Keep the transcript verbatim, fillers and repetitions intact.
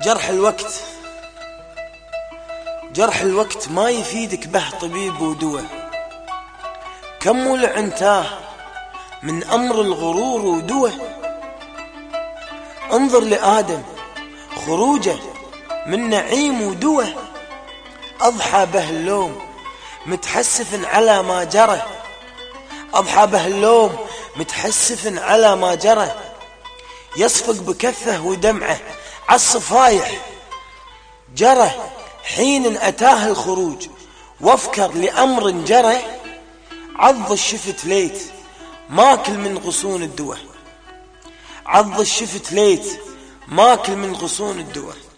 جرح الوقت جرح الوقت ما يفيدك به طبيب ودواء. كم ولع انتاه من أمر الغرور ودواء. انظر لآدم خروجه من نعيم ودواء. أضحى به اللوم متحسف على ما جرى. أضحى به اللوم متحسف على ما جرى. يصفق بكفه ودمعه عالصفايح جرى. حين أتاه الخروج وافكر لأمر جرى. عض الشفت ليت ماكل من غصون الدواء. عض الشفت ليت ماكل من غصون الدواء.